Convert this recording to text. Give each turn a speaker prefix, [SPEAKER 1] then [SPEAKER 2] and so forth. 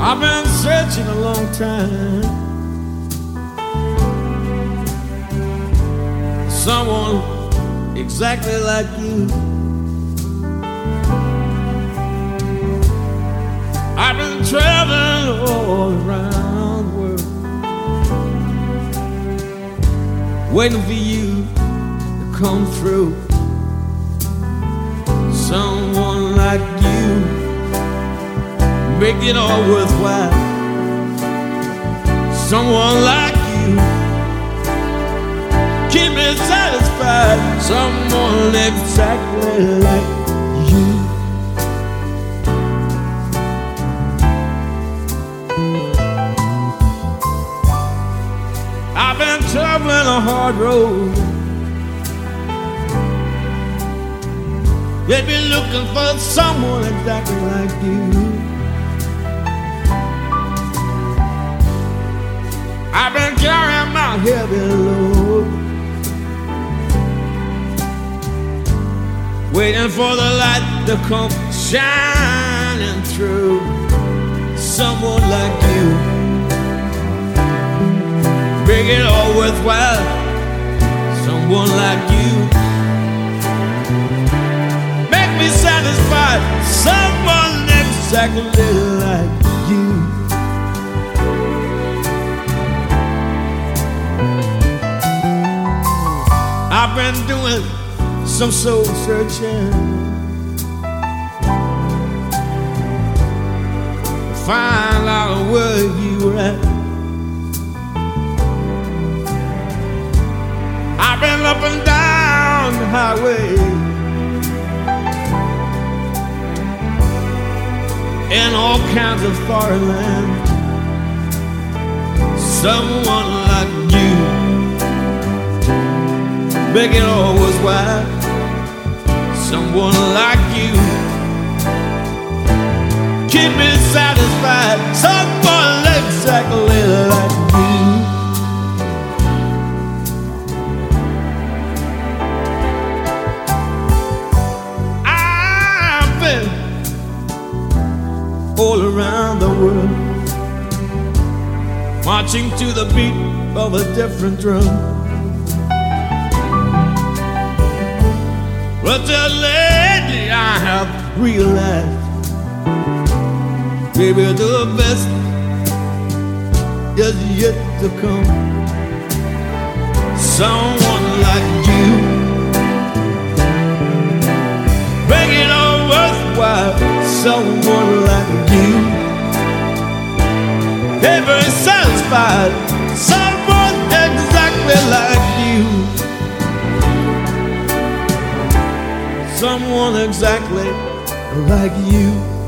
[SPEAKER 1] I've been searching a long time. Someone exactly like you. I've been traveling all around the world, waiting for you to come through. Someone like you make it all worthwhile. Someone like you keep me satisfied. Someone exactly like you. I've been traveling a hard road. They've been looking for someone exactly like you. I've been carrying my heavy load, waiting for the light to come shining through. Someone like you make it all worthwhile. Someone like you make me satisfied. Someone exactly like you. I've been doing some soul searching to find out where you were at. I've been up and down the highway in all kinds of foreign lands. Someone like you make it all worthwhile. Someone like you keep me satisfied. Someone exactly like you. I've been all around the world, marching to the beat of a different drum. But lately I have realized, baby, the best is yet to come. Someone like you make it all worthwhile. Someone like you, never satisfied. Someone exactly like you. Someone exactly like you.